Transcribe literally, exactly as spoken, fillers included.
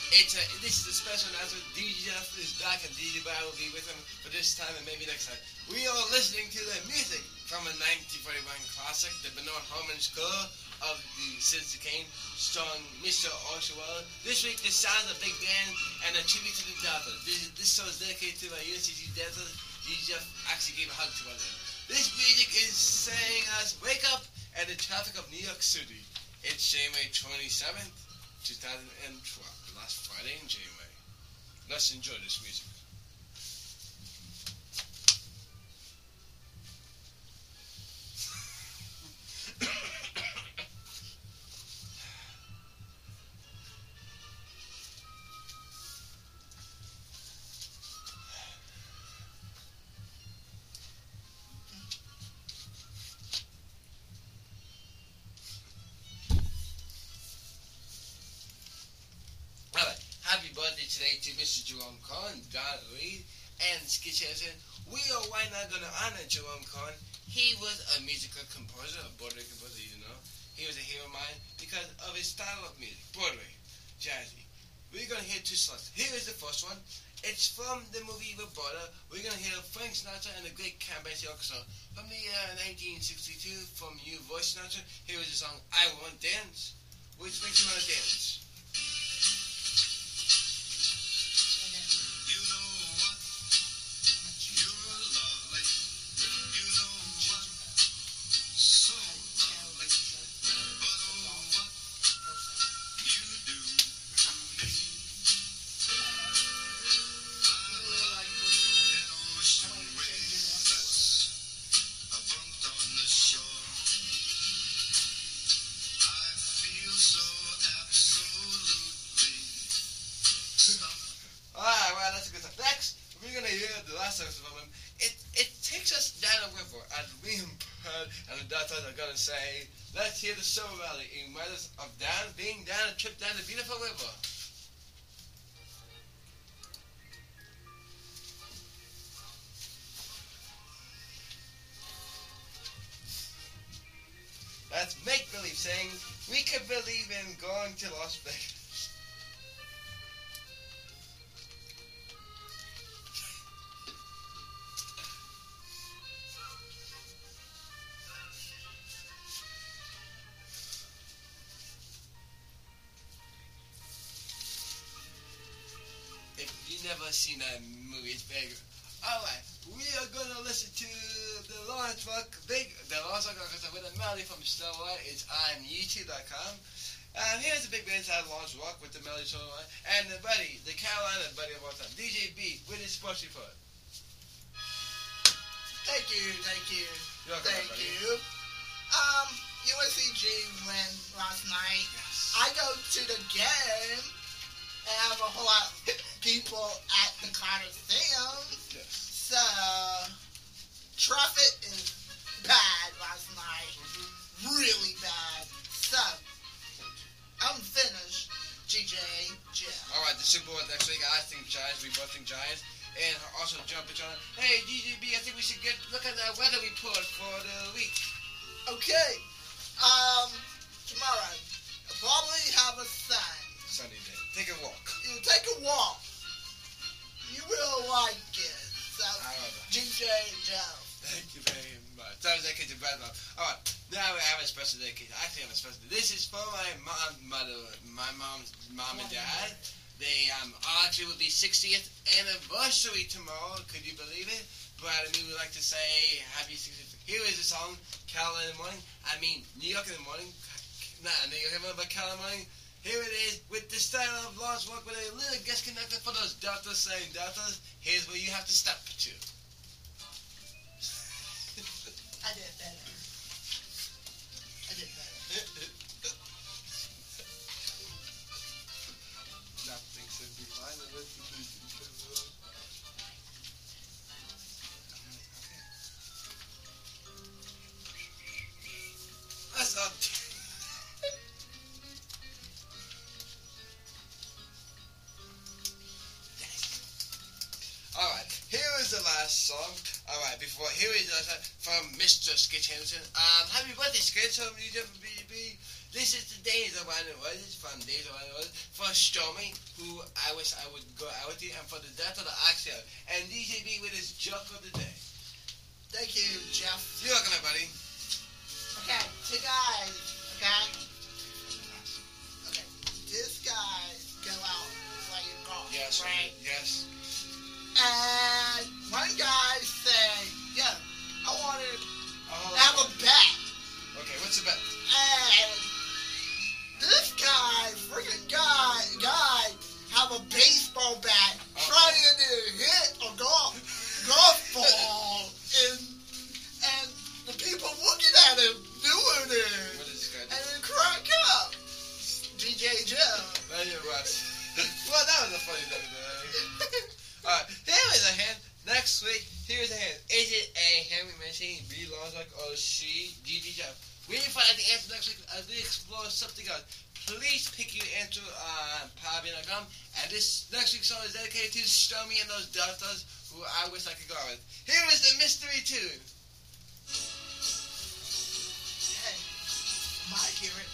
It's a, this is a special announcement. D J Jeff is back and D J Bar will be with him for this time and maybe next time. We are listening to the music from a nineteen forty-one classic, the Bernard Herrmann score of the Citizen Kane, starring Mister Oswald. This week, the sound of Big Band and a tribute to the Delta. This, this song is dedicated to my U S C G Delta. D J Jeff actually gave a hug to one of them. This music is saying us, wake up and the traffic of New York City. It's January twenty-seventh, two thousand twelve. Last Friday in January. Let's enjoy this music. Happy birthday today to Mister Jerome Cohen, Don Reed, and Skitch Henson. We are right now going to honor Jerome Cohen. He was a musical composer, a Broadway composer, you know. He was a hero of mine because of his style of music, Broadway, jazzy. We're going to hear two slots. Here is the first one. It's from the movie Roberta. We're going to hear Frank Sinatra and the Great Count Basie Orchestra from the year nineteen sixty-two from You Voice Sinatra. Here is the song I Want Dance, which makes you want to dance. It it takes us down a river as me and Bird and the Deltas are gonna say, let's hear the soul rally in matters of down being down a trip down the beautiful river. That's make believe saying we could believe in going to Las Vegas. Never seen that movie, it's big. Alright, we are gonna listen to the Lawrence Rock, big, the Lawrence Rock Orchestra with a melody from Starlight. It's on YouTube dot com. And here's the big band inside Lawrence Rock with the melody Starlight. And the buddy, the Carolina buddy of all time, D J B with his sports report. Thank you, thank you. You're welcome, thank buddy. you. Um, U S C G win last night. Yes. I go to the game and have a whole lot of people at the Coliseum. Yes. So, traffic is bad last night. Mm-hmm. Really bad. So, I'm finished, G J Jeff. Alright, the Super Bowl next week. I think Giants, we both think Giants. And also jump it on. Hey, D J B, I think we should get look at the weather report for the week. Okay. Um, tomorrow, I'll probably have a sun. Sunny day. Take a walk. You take a walk. You will like it. So, I love it. G J Joe. Thank you very much. That was dedicated to Brad Mom. Alright, now we have a special dedication. I actually have a special. This is for my mom, mother, my mom's mom and dad. They um actually will be sixtieth anniversary tomorrow. Could you believe it? Brad and me would like to say happy sixtieth. Here is the song, Carol in the Morning. I mean, New York in the Morning. Not New York in the Morning, but Carol in the Morning. Here it is with the style of Lawrence Rock with a little guest conductor for those doctors saying doctors. Here's where you have to step to. I did better. I did better. Nothing should be fine unless you do it. That's not. Alright, here is the last song. Alright, before, here is the last song from Mister Skitch Henderson. Um, happy birthday, Skitch. Hope you never be, be This is the days of when it was. It's fun days of when it was. For Stormy, who I wish I would go out with you, and for the death of the Oxtail, and D J B with his joke of the day. Thank you, Jeff. You're welcome, everybody. Okay, two guys, okay? Okay, this guy go out playing golf, Yes, right? yes. And one guy said, yeah, I want to Oh, have a bet. okay, what's the bet? And this guy, freaking guy, guy, have a baseball bat Oh. trying to hit a golf golf ball, and and the people looking at him doing it, What is this guy and doing? then crack up. D J Joe. Thank you, Russ. Well, that was a funny day today. Alright, here is a hand. Next week, here's a hand. Is it A, Henry Mancini, B, Lonzoc, or C, D D Jeff? We will find out the answer next week as we explore something else. Please pick your answer on Power dot com. And this next week's song is dedicated to Stormy and those Deltas who I wish I could go with. Here is the mystery tune. Hey, Mike here.